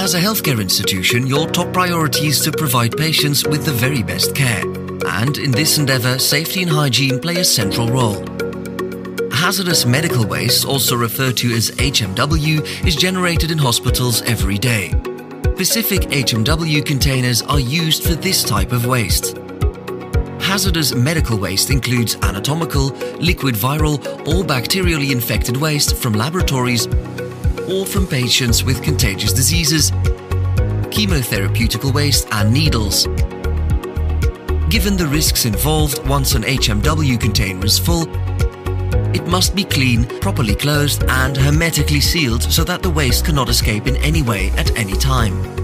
As a healthcare institution, your top priority is to provide patients with the very best care. And in this endeavor, safety and hygiene play a central role. Hazardous medical waste, also referred to as HMW, is generated in hospitals every day. Specific HMW containers are used for this type of waste. Hazardous medical waste includes anatomical, liquid viral or bacterially infected waste from laboratories or from patients with contagious diseases, chemotherapeutical waste and needles. Given the risks involved, once an HMW container is full, it must be clean, properly closed and hermetically sealed so that the waste cannot escape in any way at any time.